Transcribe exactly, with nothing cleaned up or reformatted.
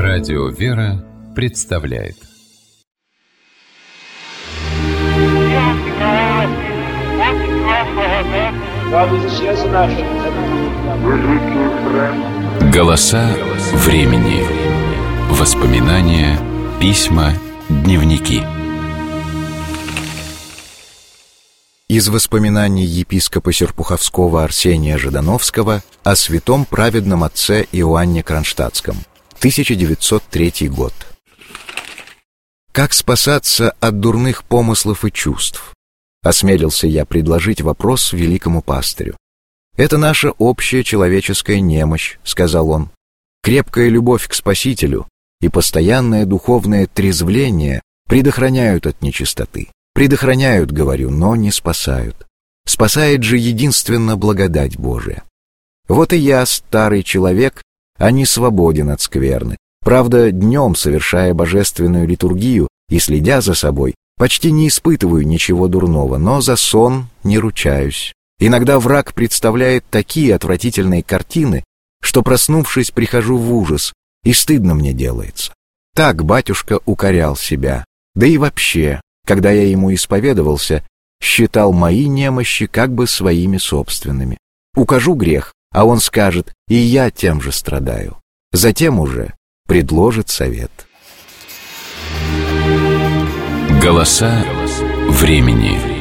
Радио «Вера» представляет. Голоса времени. Воспоминания, письма, дневники. Из воспоминаний епископа Серпуховского Арсения Ждановского о святом праведном отце Иоанне Кронштадтском, тысяча девятьсот третий год. Как спасаться от дурных помыслов и чувств? Осмелился я предложить вопрос великому пастырю. «Это наша общая человеческая немощь», — сказал он. «Крепкая любовь к Спасителю и постоянное духовное трезвление предохраняют от нечистоты. Предохраняют, говорю, но не спасают. Спасает же единственно благодать Божия. Вот и я, старый человек, а не свободен от скверны. Правда, днем, совершая божественную литургию и следя за собой, почти не испытываю ничего дурного, но за сон не ручаюсь. Иногда враг представляет такие отвратительные картины, что, проснувшись, прихожу в ужас, и стыдно мне делается. Так батюшка укорял себя, да и вообще, когда я ему исповедовался, считал мои немощи как бы своими собственными. Укажу грех, а он скажет, и я тем же страдаю. Затем уже предложит совет. Голоса времени.